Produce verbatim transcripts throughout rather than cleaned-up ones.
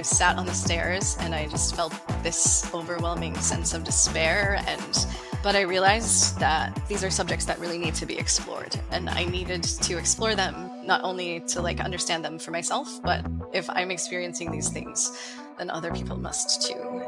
I sat on the stairs and I just felt this overwhelming sense of despair. And but I realized that these are subjects that really need to be explored, and I needed to explore them, not only to like understand them for myself, but if I'm experiencing these things, then other people must too.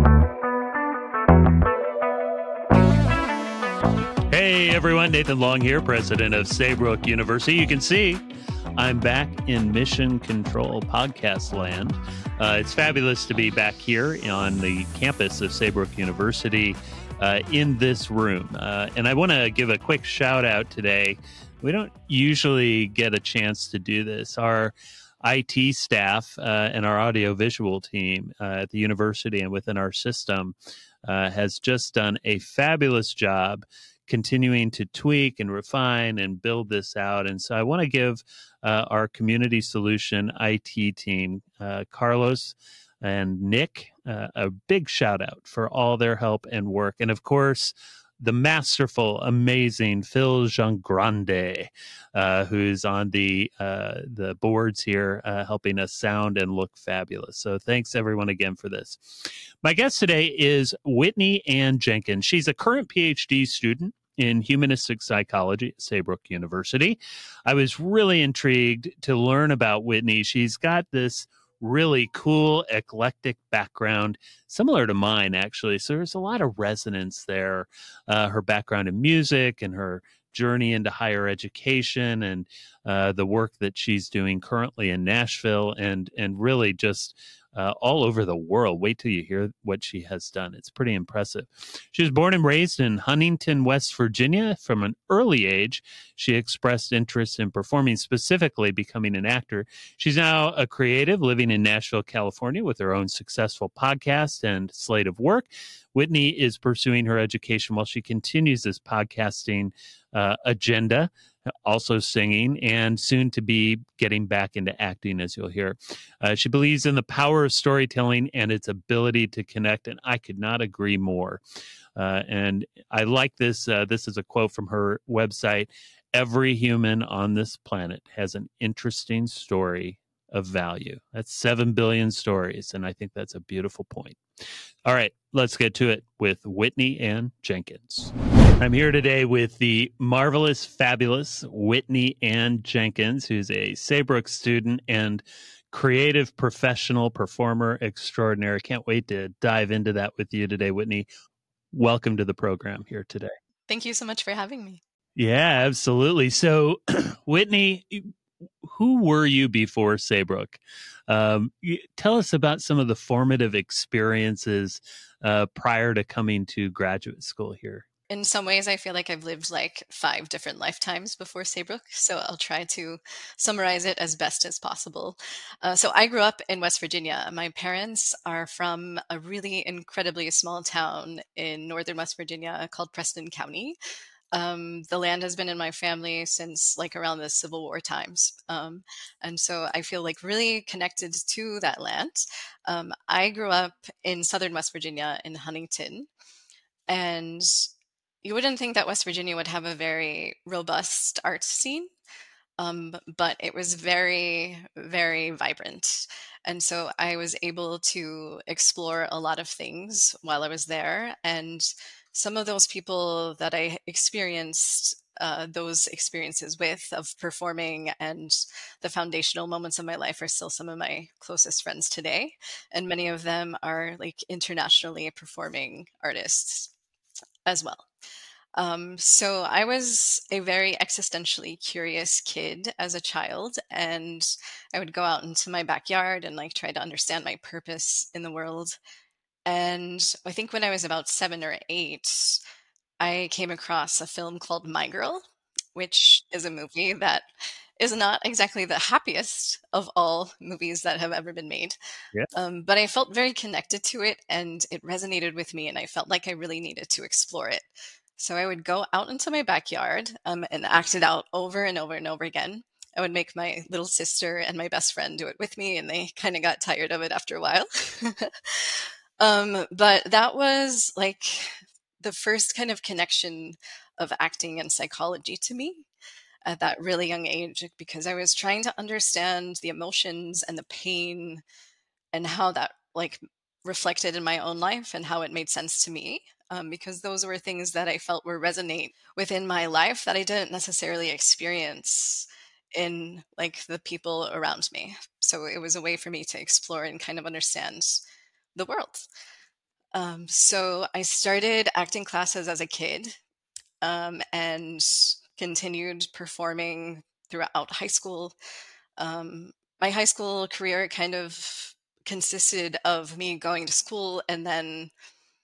Hey everyone, Nathan Long here, president of Saybrook University. You can see I'm back in Mission Control podcast land. Uh, it's fabulous to be back here on the campus of Saybrook University uh, in this room. Uh, and I want to give a quick shout out today. We don't usually get a chance to do this. Our I T staff uh, and our audiovisual team uh, at the university and within our system uh, has just done a fabulous job continuing to tweak and refine and build this out. And so I want to give uh, our community solution I T team, uh, Carlos and Nick, uh, a big shout out for all their help and work. And of course, the masterful, amazing Phil Giangrande, uh, who's on the uh, the boards here, uh, helping us sound and look fabulous. So thanks everyone again for this. My guest today is Whitney Ann Jenkins. She's a current PhD student in humanistic psychology at Saybrook University. I was really intrigued to learn about Whitney. She's got this really cool, eclectic background, similar to mine, actually. So there's a lot of resonance there. Uh, her background in music and her journey into higher education and uh, the work that she's doing currently in Nashville and and really just uh, all over the world. Wait till you hear what she has done. It's pretty impressive. She was born and raised in Huntington, West Virginia. From an early age, she expressed interest in performing, specifically becoming an actor. She's now a creative living in Nashville, California, with her own successful podcast and slate of work. Whitney is pursuing her education while she continues this podcasting uh, agenda, also singing, and soon to be getting back into acting, as you'll hear. Uh, she believes in the power of storytelling and its ability to connect, and I could not agree more. Uh, and I like this. Uh, this is a quote from her website. Every human on this planet has an interesting story of value. That's seven billion stories, and I think that's a beautiful point. All right, let's get to it with Whitney Ann Jenkins. I'm here today with the marvelous, fabulous Whitney Ann Jenkins, who's a Saybrook student and creative professional performer extraordinaire. Can't wait to dive into that with you today, Whitney. Welcome to the program here today. Thank you so much for having me. Yeah, absolutely. So, Whitney, who were you before Saybrook? Um, tell us about some of the formative experiences uh, prior to coming to graduate school here. In some ways, I feel like I've lived like five different lifetimes before Saybrook, so I'll try to summarize it as best as possible. Uh, so I grew up in West Virginia. My parents are from a really incredibly small town in northern West Virginia called Preston County. Um, the land has been in my family since like around the Civil War times. Um, and so I feel like really connected to that land. Um, I grew up in southern West Virginia in Huntington, and you wouldn't think that West Virginia would have a very robust art scene, um, but it was very, very vibrant. And so I was able to explore a lot of things while I was there. And some of those people that I experienced uh, those experiences with of performing and the foundational moments of my life are still some of my closest friends today. And many of them are like internationally performing artists as well. Um, so I was a very existentially curious kid as a child, and I would go out into my backyard and like try to understand my purpose in the world. And I think when I was about seven or eight, I came across a film called My Girl, which is a movie that is not exactly the happiest of all movies that have ever been made. Yeah. Um, but I felt very connected to it, and it resonated with me, and I felt like I really needed to explore it. So I would go out into my backyard um, and act it out over and over and over again. I would make my little sister and my best friend do it with me, and they kind of got tired of it after a while. um, but that was like the first kind of connection of acting and psychology to me at that really young age, because I was trying to understand the emotions and the pain and how that like reflected in my own life and how it made sense to me. Um, because those were things that I felt were resonate within my life that I didn't necessarily experience in like the people around me. So it was a way for me to explore and kind of understand the world. Um, so I started acting classes as a kid, um, and continued performing throughout high school. Um, my high school career kind of consisted of me going to school and then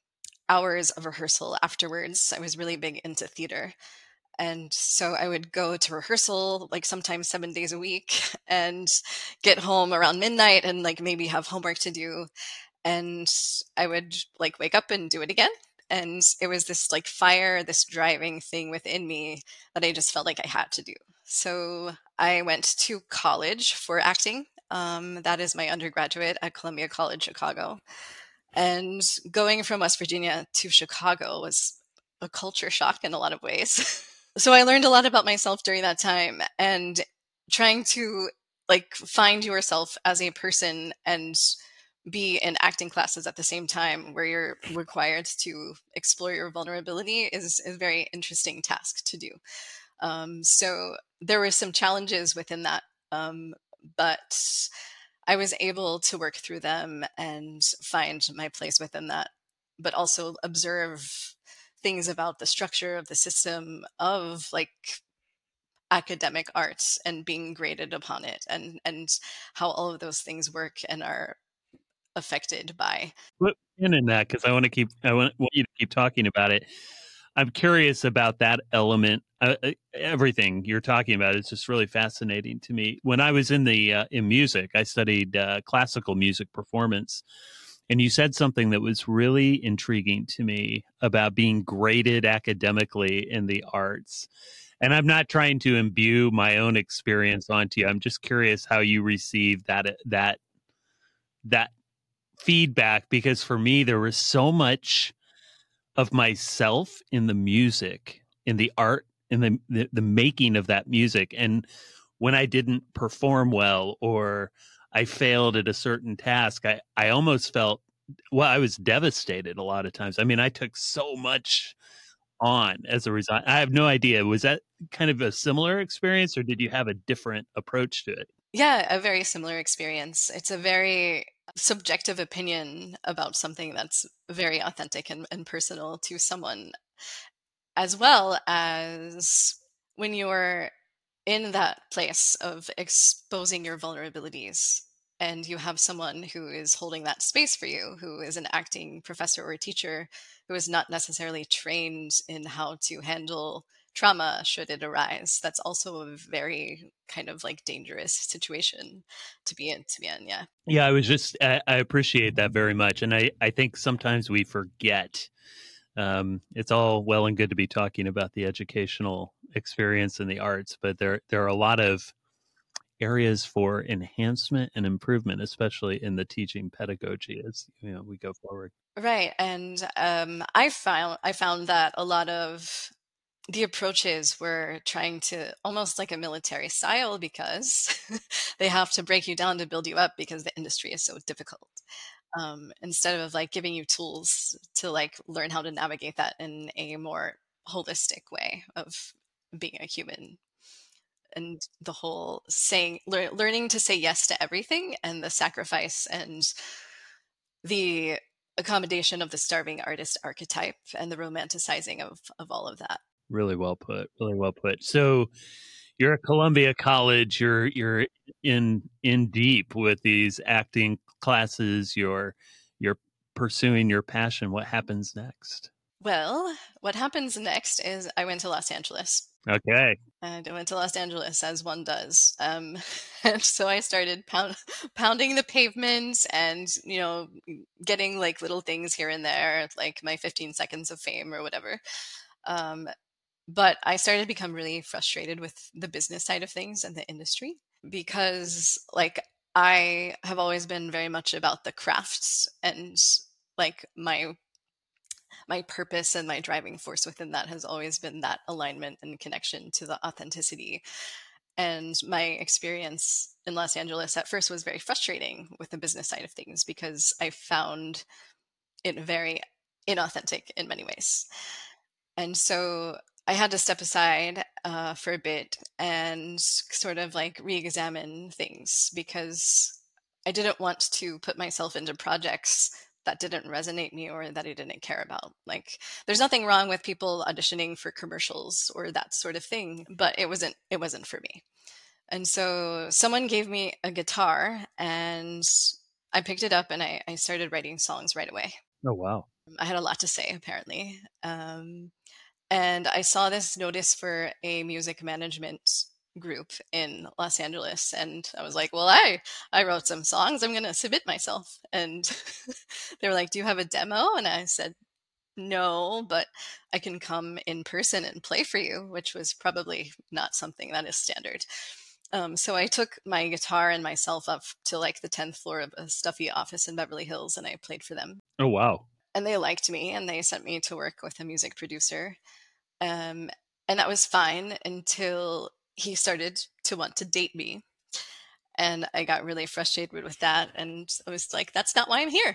hours of rehearsal afterwards. I was really big into theater. And so I would go to rehearsal like sometimes seven days a week and get home around midnight and like maybe have homework to do. And I would like wake up and do it again. And it was this like fire, this driving thing within me that I just felt like I had to do. So I went to college for acting. Um, that is my undergraduate at Columbia College Chicago. And going from West Virginia to Chicago was a culture shock in a lot of ways. So I learned a lot about myself during that time, and trying to like find yourself as a person and be in acting classes at the same time where you're required to explore your vulnerability is, is a very interesting task to do. Um, so there were some challenges within that, um, but I was able to work through them and find my place within that, but also observe things about the structure of the system of like academic arts and being graded upon it, and and how all of those things work and are affected by. Put in in that because I want to keep I want, want you to keep talking about it. I'm curious about that element. Uh, uh, everything you're talking about is just really fascinating to me. When I was in the uh, in music, I studied uh, classical music performance, and you said something that was really intriguing to me about being graded academically in the arts. And I'm not trying to imbue my own experience onto you. I'm just curious how you received that that that feedback, because for me there was so much of myself in the music, in the art, in the, the the making of that music. And when I didn't perform well or I failed at a certain task, I, I almost felt, well, I was devastated a lot of times. I mean, I took so much on as a result. I have no idea. Was that kind of a similar experience, or did you have a different approach to it? Yeah, a very similar experience. It's a very subjective opinion about something that's very authentic and, and personal to someone, as well as when you're in that place of exposing your vulnerabilities and you have someone who is holding that space for you, who is an acting professor or a teacher who is not necessarily trained in how to handle trauma should it arise. That's also a very kind of like dangerous situation to be in, to be in. Yeah. Yeah, I was just, I, I appreciate that very much. And I, I think sometimes we forget. Um, it's all well and good to be talking about the educational experience in the arts, but there there are a lot of areas for enhancement and improvement, especially in the teaching pedagogy as you know we go forward. Right. And um, I found I found that a lot of the approaches were trying to almost like a military style, because they have to break you down to build you up because the industry is so difficult. Um, instead of like giving you tools to like learn how to navigate that in a more holistic way of being a human, and the whole saying lear- learning to say yes to everything, and the sacrifice and the accommodation of the starving artist archetype and the romanticizing of of all of that. Really well put. Really well put. So you're at Columbia College. You're you're in in deep with these acting classes. You're you're pursuing your passion. What happens next? Well, what happens next is I went to Los Angeles. Okay. And I went to Los Angeles, as one does. Um, and so I started pound, pounding the pavement and, you know, getting like little things here and there, like my fifteen seconds of fame or whatever. Um, but I started to become really frustrated with the business side of things and the industry, because like I have always been very much about the crafts, and like my my purpose and my driving force within that has always been that alignment and connection to the authenticity. And my experience in Los Angeles at first was very frustrating with the business side of things because I found it very inauthentic in many ways. And so I had to step aside uh, for a bit and sort of like re-examine things because I didn't want to put myself into projects that didn't resonate me or that I didn't care about. Like, there's nothing wrong with people auditioning for commercials or that sort of thing, but it wasn't it wasn't for me. And so someone gave me a guitar and I picked it up and I, I started writing songs right away. Oh, wow. I had a lot to say, apparently. Um, and I saw this notice for a music management group in Los Angeles. And I was like, well, I, I wrote some songs. I'm going to submit myself. And they were like, do you have a demo? And I said, no, but I can come in person and play for you, which was probably not something that is standard. Um, so I took my guitar and myself up to like the tenth floor of a stuffy office in Beverly Hills and I played for them. Oh, wow. And they liked me and they sent me to work with a music producer. Um, and that was fine until he started to want to date me. And I got really frustrated with that. And I was like, that's not why I'm here.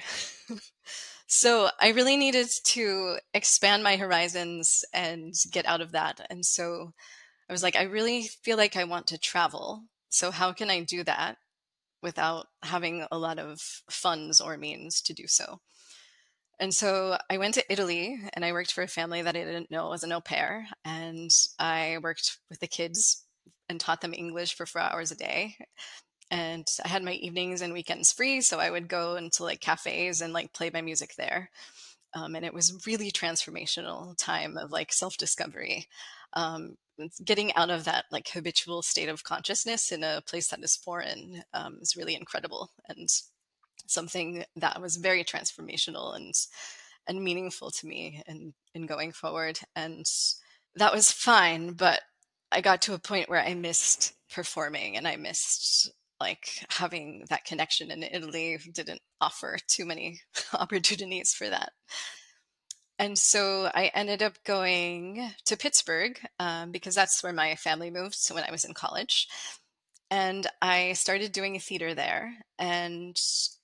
So I really needed to expand my horizons and get out of that. And so I was like, I really feel like I want to travel. So how can I do that without having a lot of funds or means to do so? And so I went to Italy and I worked for a family that I didn't know was an au pair. And I worked with the kids and taught them English for four hours a day. And I had my evenings and weekends free. So I would go into like cafes and like play my music there. Um, and it was really transformational time of like self-discovery. Um, getting out of that like habitual state of consciousness in a place that is foreign um, is really incredible. And something that was very transformational and and meaningful to me in, in going forward. And that was fine, but I got to a point where I missed performing and I missed like having that connection, and Italy didn't offer too many opportunities for that. And so I ended up going to Pittsburgh um, because that's where my family moved when I was in college. And I started doing theater there. And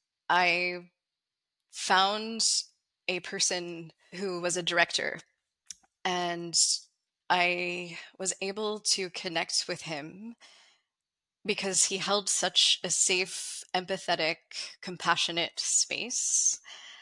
I found a person who was a director, and I was able to connect with him because he held such a safe, empathetic, compassionate space.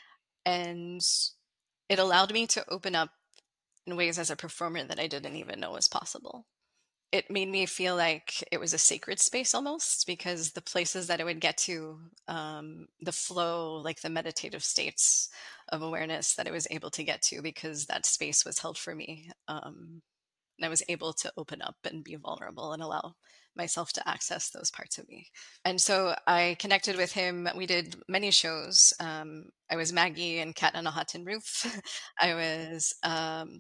And it allowed me to open up in ways as a performer that I didn't even know was possible. It made me feel like it was a sacred space almost, because the places that I would get to, um, the flow, like the meditative states of awareness that I was able to get to because that space was held for me. Um, and I was able to open up and be vulnerable and allow myself to access those parts of me. And so I connected with him. We did many shows. Um, I was Maggie in Cat on a Hot Tin Roof. I was um,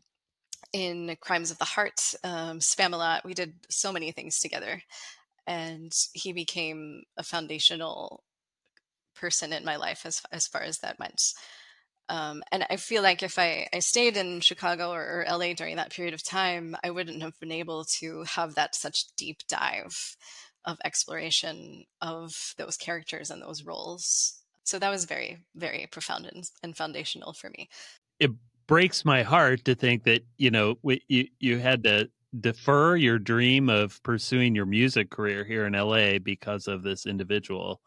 in Crimes of the Heart, um, Spamalot. We did so many things together. And he became a foundational person in my life as, as far as that went. Um, and I feel like if I, I stayed in Chicago or, or L A during that period of time, I wouldn't have been able to have that such deep dive of exploration of those characters and those roles. So that was very, very profound and, and foundational for me. It breaks my heart to think that, you know, you, you had to defer your dream of pursuing your music career here in L A because of this individual.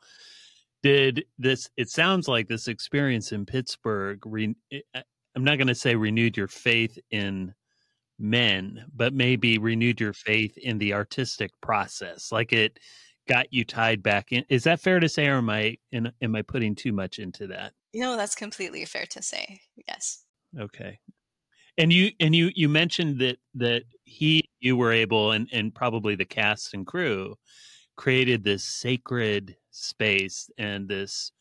Did this, it sounds like this experience in Pittsburgh, re, I'm not going to say renewed your faith in men, but maybe renewed your faith in the artistic process. Like it got you tied back in. Is that fair to say, or am I, in, am I putting too much into that? You know, that's completely fair to say. Yes. Okay. And you, and you, you mentioned that, that he, you were able, and, and probably the cast and crew created this sacred space and this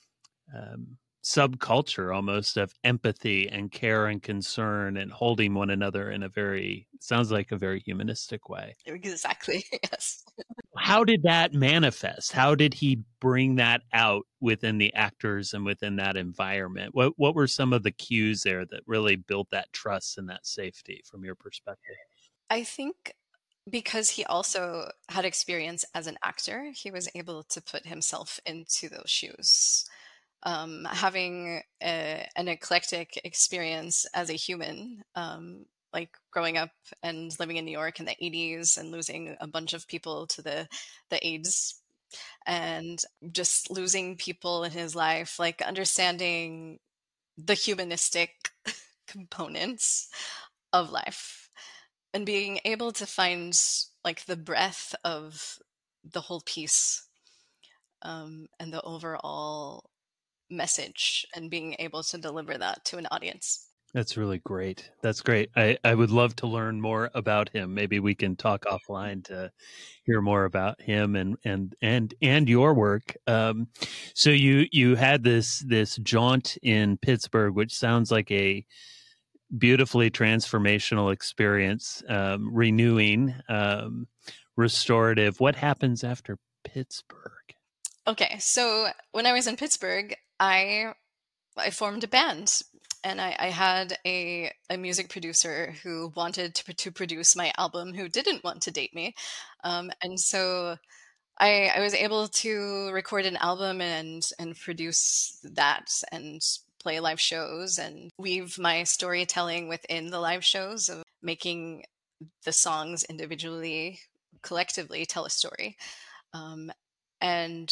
um, subculture almost of empathy and care and concern and holding one another in a very, sounds like a very humanistic way. Exactly. Yes. How did that manifest? How did he bring that out within the actors and within that environment? What what were some of the cues there that really built that trust and that safety from your perspective? I think because he also had experience as an actor, he was able to put himself into those shoes. Um, having a, an eclectic experience as a human, um, like growing up and living in New York in the eighties and losing a bunch of people to the the AIDS, and just losing people in his life, like understanding the humanistic components of life and being able to find like the breadth of the whole piece, um, and the overall message, and being able to deliver that to an audience. That's really great. That's great. I, I would love to learn more about him. Maybe we can talk offline to hear more about him and and and and your work. Um, so you you had this this jaunt in Pittsburgh, which sounds like a beautifully transformational experience, um, renewing, um, restorative. What happens after Pittsburgh? Okay, so when I was in Pittsburgh, I I formed a band, and I, I had a, a music producer who wanted to, to produce my album, who didn't want to date me. Um, and so I, I was able to record an album and, and produce that and play live shows and weave my storytelling within the live shows of making the songs individually, collectively tell a story. Um, and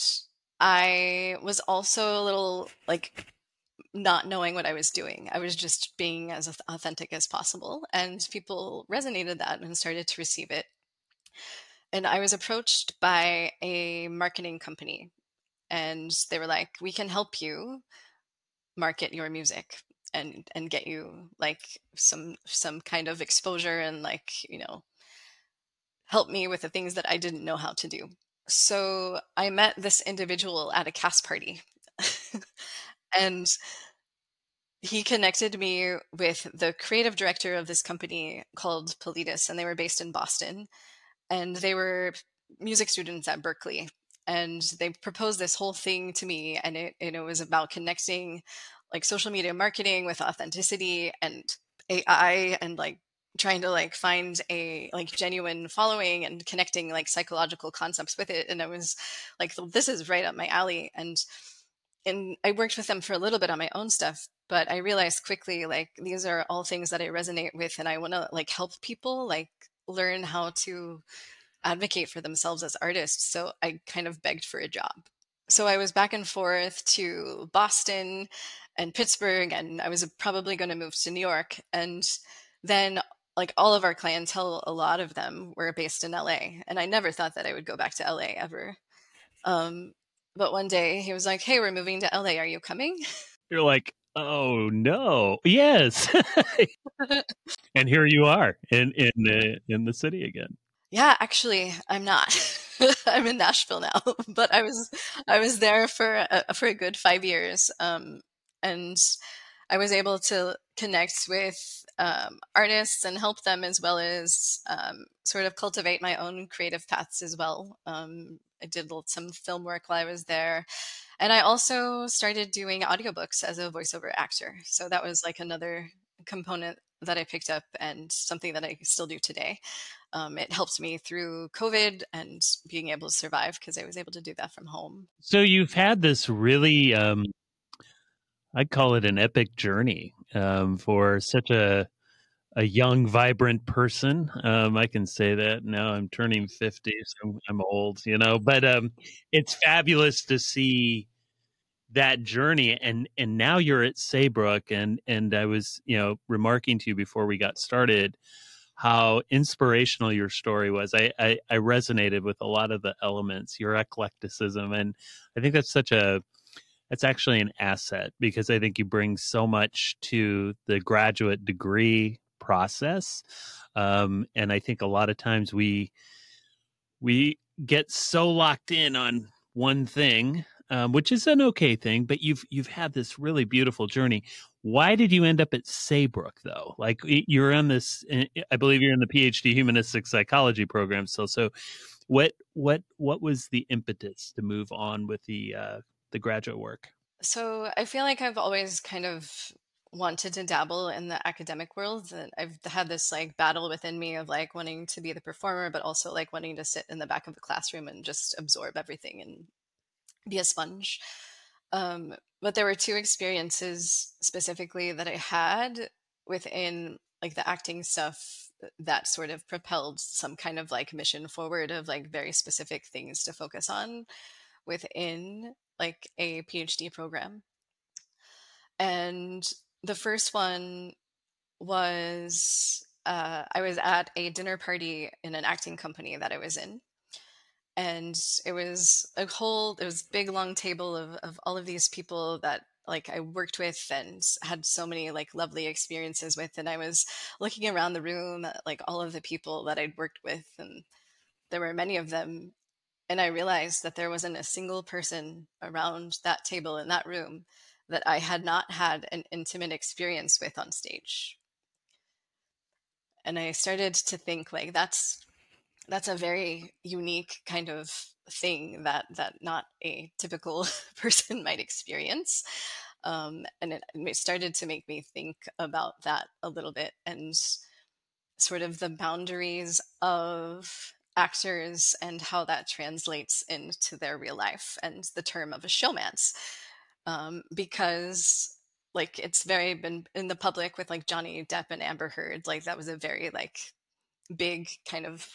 I was also a little like not knowing what I was doing. I was just being as authentic as possible, and people resonated that and started to receive it. And I was approached by a marketing company, and they were like, "We can help you market your music and and get you like some some kind of exposure and like, you know, help me with the things that I didn't know how to do." So I met this individual at a cast party. And he connected me with the creative director of this company called Politis, and they were based in Boston. And they were music students at Berkeley. And they proposed this whole thing to me, and it, and it was about connecting like social media marketing with authenticity and A I, and like trying to like find a like genuine following and connecting like psychological concepts with it. And I was like, this is right up my alley. And and I worked with them for a little bit on my own stuff, but I realized quickly, like, these are all things that I resonate with, and I want to like help people like learn how to advocate for themselves as artists. So I kind of begged for a job. So I was back and forth to Boston and Pittsburgh, and I was probably going to move to New York. And then like all of our clientele, a lot of them were based in L A, and I never thought that I would go back to L A ever. Um, but one day he was like, "Hey, we're moving to L A. Are you coming?" You're like, oh no, yes. And here you are in in the in the city again. Yeah, actually, I'm not. I'm in Nashville now, but I was I was there for a, for a good five years, um, and I was able to connect with um, artists and help them, as well as um, sort of cultivate my own creative paths as well. Um, I did some film work while I was there. And I also started doing audiobooks as a voiceover actor. So that was like another component that I picked up, and something that I still do today. Um, it helped me through COVID and being able to survive, because I was able to do that from home. So you've had this really, um, I'd call it an epic journey, um, for such a a young, vibrant person. Um, I can say that now. I'm turning fifty, so I'm old, you know. But um, it's fabulous to see that journey, and and now you're at Saybrook, and and I was, you know, remarking to you before we got started how inspirational your story was. I, I I resonated with a lot of the elements, your eclecticism, and I think that's such a that's actually an asset, because I think you bring so much to the graduate degree process. Um, and I think a lot of times we we get so locked in on one thing, um, which is an okay thing, but you've you've had this really beautiful journey. Why did you end up at Saybrook, though? Like, you're on this, I believe you're in the PhD humanistic psychology program still. So what what what was the impetus to move on with the uh, the graduate work? So I feel like I've always kind of wanted to dabble in the academic world. And I've had this like battle within me of like wanting to be the performer, but also like wanting to sit in the back of the classroom and just absorb everything and be a sponge. Um, but there were two experiences specifically that I had within like the acting stuff that sort of propelled some kind of like mission forward of like very specific things to focus on within like a PhD program. And the first one was uh, I was at a dinner party in an acting company that I was in. And it was a whole, it was a big long table of, of all of these people that like I worked with and had so many like lovely experiences with. And I was looking around the room at like all of the people that I'd worked with, and there were many of them. And I realized that there wasn't a single person around that table in that room that I had not had an intimate experience with on stage. And I started to think like that's that's a very unique kind of thing that that not a typical person might experience. Um, and it, it started to make me think about that a little bit, and sort of the boundaries of actors and how that translates into their real life, and the term of a showmance. Um, because like it's very been in the public with like Johnny Depp and Amber Heard, like that was a very like big kind of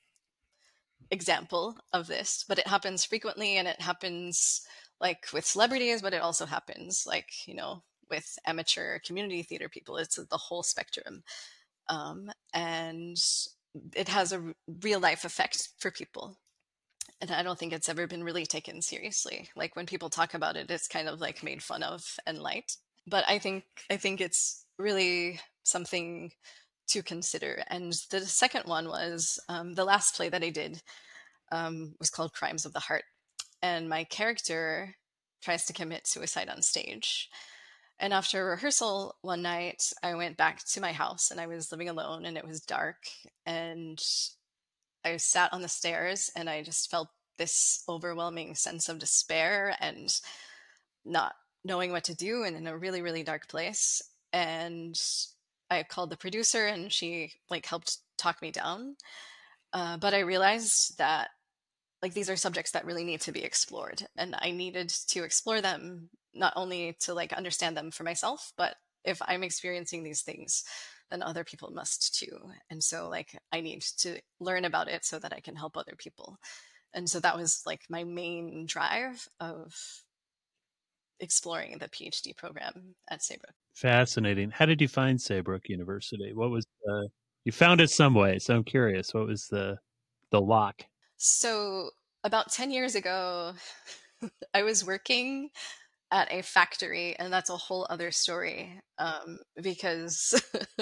example of this, but it happens frequently, and it happens like with celebrities, but it also happens like, you know, with amateur community theater people. It's the whole spectrum. Um, and it has a r- real life effect for people. And I don't think it's ever been really taken seriously. Like when people talk about it, it's kind of like made fun of and light. But I think I think it's really something to consider. And the second one was um, the last play that I did um, was called Crimes of the Heart. And my character tries to commit suicide on stage. And after rehearsal one night, I went back to my house, and I was living alone, and it was dark. And I sat on the stairs, and I just felt this overwhelming sense of despair and not knowing what to do, and in a really, really dark place. And I called the producer, and she like helped talk me down. Uh, but I realized that like these are subjects that really need to be explored, and I needed to explore them, not only to like understand them for myself, but if I'm experiencing these things, then other people must too. And so like I need to learn about it so that I can help other people. And so that was like my main drive of exploring the PhD program at Saybrook. Fascinating. How did you find Saybrook University? What was the, you found it some way, so I'm curious. What was the the lock? So about ten years ago, I was working at a factory, and that's a whole other story, um, because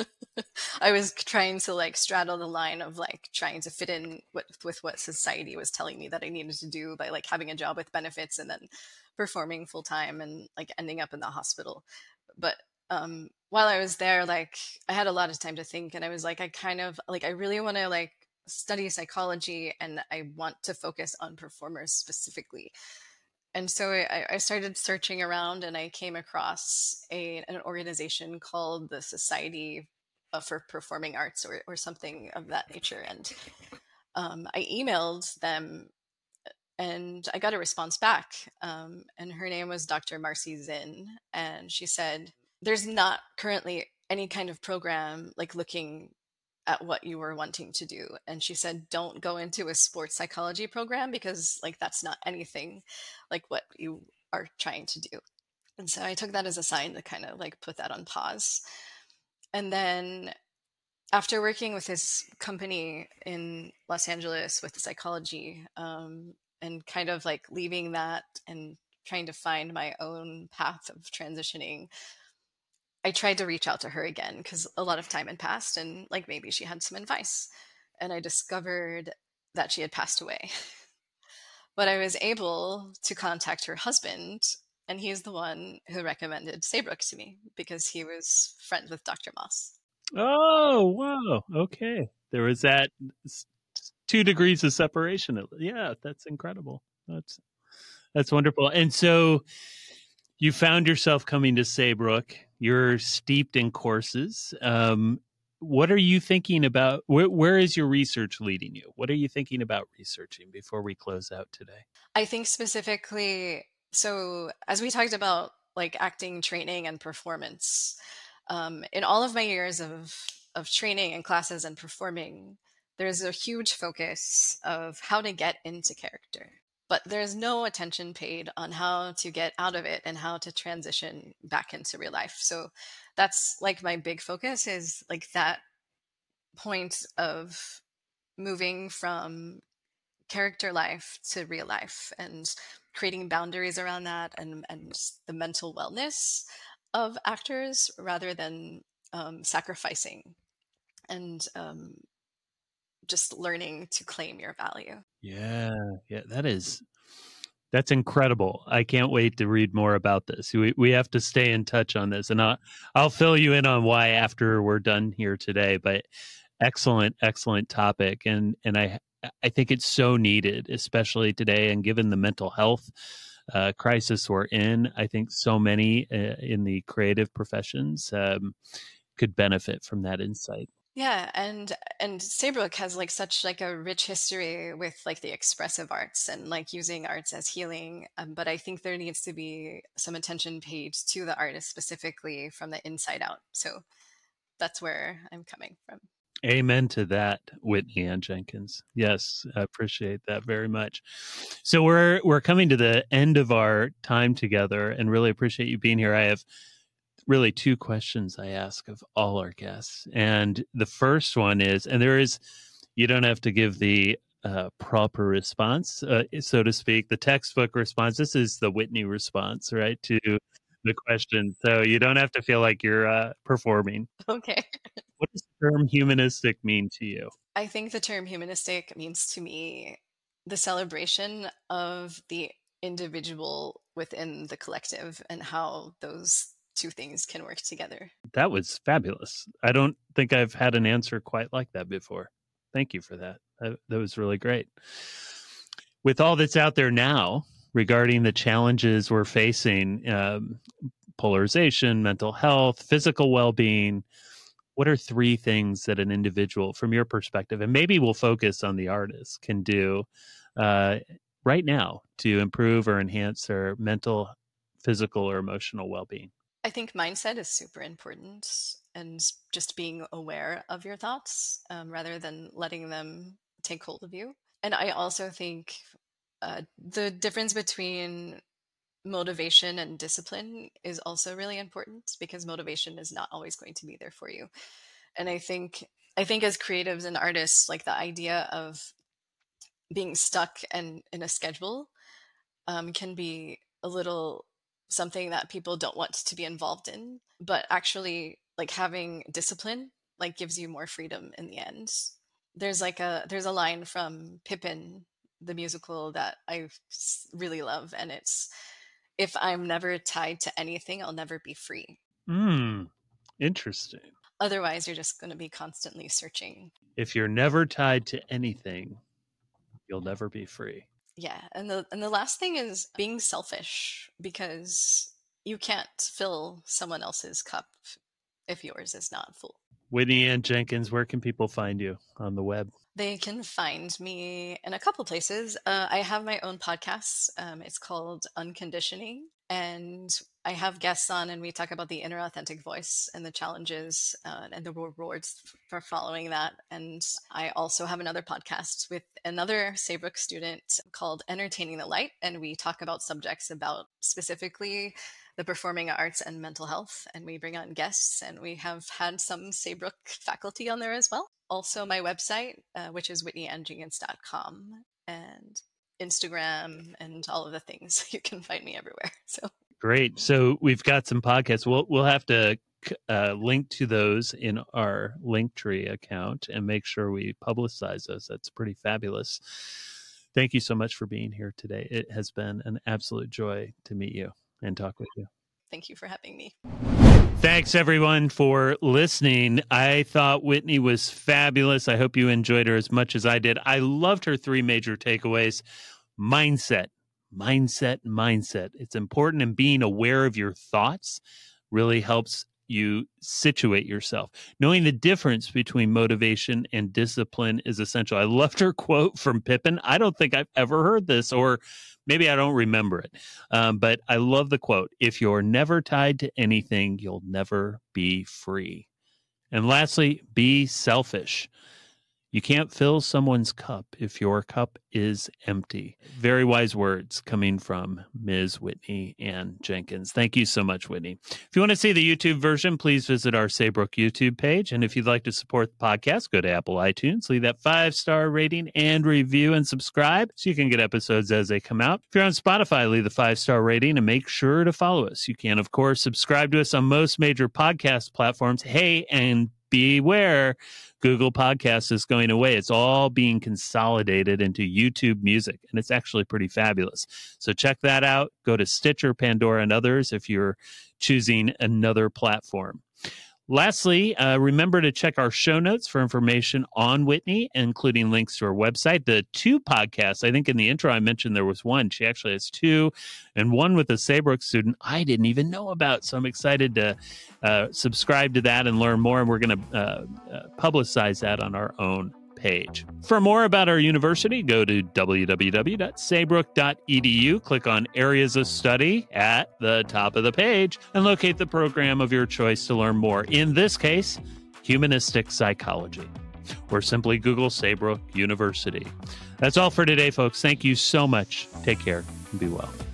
I was trying to like straddle the line of like trying to fit in with, with what society was telling me that I needed to do by like having a job with benefits and then performing full time and like ending up in the hospital. But um, while I was there, like I had a lot of time to think, and I was like, I kind of like, I really want to like study psychology, and I want to focus on performers specifically. And so I, I started searching around, and I came across a, an organization called the Society for Performing Arts, or, or something of that nature. And um, I emailed them, and I got a response back. Um, and her name was Doctor Marcy Zinn. And she said, there's not currently any kind of program like looking at what you were wanting to do. And she said, don't go into a sports psychology program, because like that's not anything like what you are trying to do. And so I took that as a sign to kind of like put that on pause. And then after working with this company in Los Angeles with the psychology, um, and kind of like leaving that and trying to find my own path of transitioning, I tried to reach out to her again, because a lot of time had passed, and like maybe she had some advice. And I discovered that she had passed away. But I was able to contact her husband, and he's the one who recommended Saybrook to me, because he was friends with Doctor Moss. Oh, wow. Okay. There was that two degrees of separation. Yeah, that's incredible. That's that's wonderful. And so you found yourself coming to Saybrook. You're steeped in courses. Um, what are you thinking about? Where, where is your research leading you? What are you thinking about researching before we close out today? I think specifically, so as we talked about like acting training and performance, um, in all of my years of, of training and classes and performing, there's a huge focus of how to get into character. But there's no attention paid on how to get out of it and how to transition back into real life. So that's like my big focus is like that point of moving from character life to real life and creating boundaries around that and, and the mental wellness of actors rather than um, sacrificing and um, just learning to claim your value. Yeah, yeah, that is, that's incredible. I can't wait to read more about this. We we have to stay in touch on this, and I'll, I'll fill you in on why after we're done here today. But excellent, excellent topic, and and I I think it's so needed, especially today, and given the mental health uh, crisis we're in. I think so many uh, in the creative professions um, could benefit from that insight. Yeah, and and Saybrook has like such like a rich history with like the expressive arts and like using arts as healing. Um, but I think there needs to be some attention paid to the artist specifically from the inside out. So that's where I'm coming from. Amen to that, Whitney Ann Jenkins. Yes, I appreciate that very much. So we're we're coming to the end of our time together, and really appreciate you being here. I have really two questions I ask of all our guests. And the first one is, and there is, you don't have to give the uh, proper response, uh, so to speak, the textbook response. This is the Whitney response, right, to the question. So you don't have to feel like you're uh, performing. Okay. What does the term humanistic mean to you? I think the term humanistic means to me the celebration of the individual within the collective and how those two things can work together. That was fabulous. I don't think I've had an answer quite like that before. Thank you for that. That, that was really great. With all that's out there now regarding the challenges we're facing, um, polarization, mental health, physical well-being, what are three things that an individual, from your perspective, and maybe we'll focus on the artist, can do uh, right now to improve or enhance their mental, physical, or emotional well-being? I think mindset is super important and just being aware of your thoughts um, rather than letting them take hold of you. And I also think uh, the difference between motivation and discipline is also really important because motivation is not always going to be there for you. And I think I think as creatives and artists, like the idea of being stuck and in a schedule um, can be a little something that people don't want to be involved in, but actually like having discipline like gives you more freedom in the end. There's like a there's a line from Pippin, the musical, that I really love, and it's, if I'm never tied to anything, I'll never be free. Hmm. Interesting. Otherwise, you're just going to be constantly searching. If you're never tied to anything, you'll never be free. Yeah. And the and the last thing is being selfish, because you can't fill someone else's cup if yours is not full. Whitney Ann Jenkins, where can people find you on the web? They can find me in a couple places. Uh, I have my own podcast. Um, it's called Unconditioning. And I have guests on, and we talk about the inner authentic voice and the challenges uh, and the rewards for following that. And I also have another podcast with another Saybrook student called Entertaining the Light. And we talk about subjects about specifically the performing arts and mental health. And we bring on guests, and we have had some Saybrook faculty on there as well. Also my website, uh, which is whitney ann jenkins dot com, and Instagram and all of the things. You can find me everywhere. So great. So we've got some podcasts. We'll we'll have to uh, link to those in our Linktree account and make sure we publicize those. That's pretty fabulous. Thank you so much for being here today. It has been an absolute joy to meet you and talk with you. Thank you for having me. Thanks, everyone, for listening. I thought Whitney was fabulous. I hope you enjoyed her as much as I did. I loved her three major takeaways. Mindset, mindset, mindset. It's important, and being aware of your thoughts really helps you situate yourself. Knowing the difference between motivation and discipline is essential. I loved her quote from Pippin. I don't think I've ever heard this, or maybe I don't remember it. Um, but I love the quote. If you're never tied to anything, you'll never be free. And lastly, be selfish. You can't fill someone's cup if your cup is empty. Very wise words coming from Miz Whitney Ann Jenkins. Thank you so much, Whitney. If you want to see the YouTube version, please visit our Saybrook YouTube page. And if you'd like to support the podcast, go to Apple iTunes, leave that five-star rating and review and subscribe so you can get episodes as they come out. If you're on Spotify, leave the five-star rating and make sure to follow us. You can, of course, subscribe to us on most major podcast platforms. Hey, and beware, Google Podcasts is going away. It's all being consolidated into YouTube Music, and it's actually pretty fabulous. So check that out. Go to Stitcher, Pandora, and others if you're choosing another platform. Lastly, uh, remember to check our show notes for information on Whitney, including links to her website. The two podcasts, I think in the intro I mentioned there was one. She actually has two, and one with a Saybrook student I didn't even know about. So I'm excited to uh, subscribe to that and learn more. And we're going to uh, uh, publicize that on our own page. For more about our university, go to w w w dot saybrook dot e d u, click on Areas of Study at the top of the page, and locate the program of your choice to learn more. In this case, Humanistic Psychology, or simply Google Saybrook University. That's all for today, folks. Thank you so much. Take care and be well.